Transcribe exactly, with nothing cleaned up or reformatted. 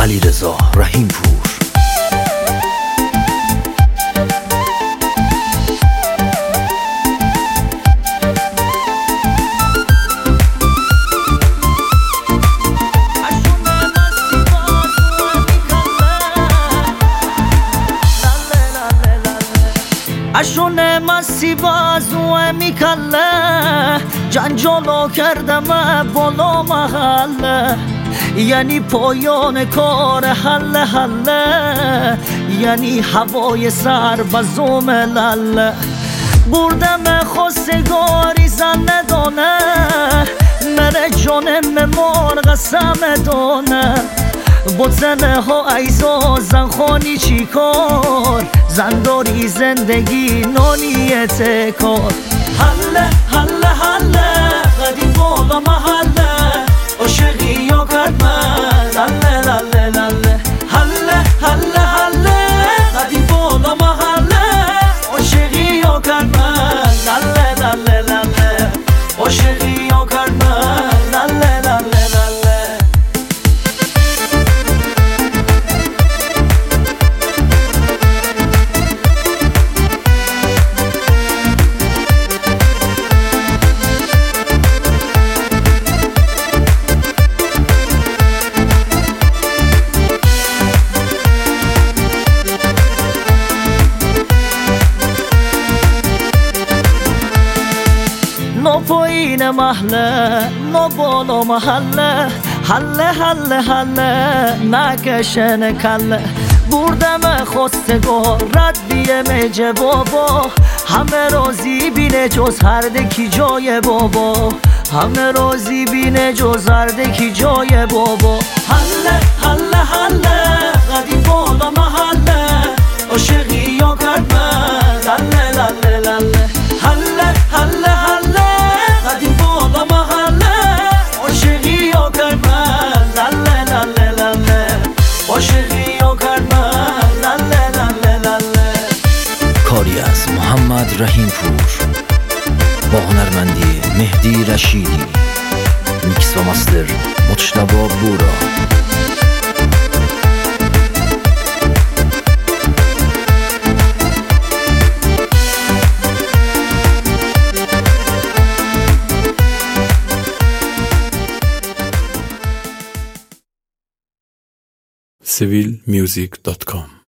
علیرضا رحیم پور. اشونه مسی بازوه میکله جنجالو کردم بالا محله یعنی پایان کار حله حله یعنی هوای سر بزوم لله بردم خواستگاری زن ندانه مره جانم مرغ سم دانه با زنه ها ایزا زن خانی چی کار زن داری زندگی نانی تکار حله حله حله قدیم بالا محله عاشقی یا کرد من لله لله لله حله حله حله قدیم بالا محله عاشقی یا کرد من لله لله لله عاشقی یا کرد من لله لله لله نو پایین محله نو بالا محله حله حله حله نکشن کله بردم خواستگار رد بیم جه بابا همه رازی بینه جز هردکی جای بابا همه رازی بینه جز هردکی جای بابا حله حله حله قدیم بالا محله عاشقی یا کرد من لله لله لله حله حله حله قدیم بالا محله عاشقی یا کرد من لله لله لله عاشقی یا کرد من لله لله لله. کاری از محمد رحیم پور با هنرمندی مهدی رشیدی، میکس و مستر مجتبی بورا. سیویل میوزیک دات کام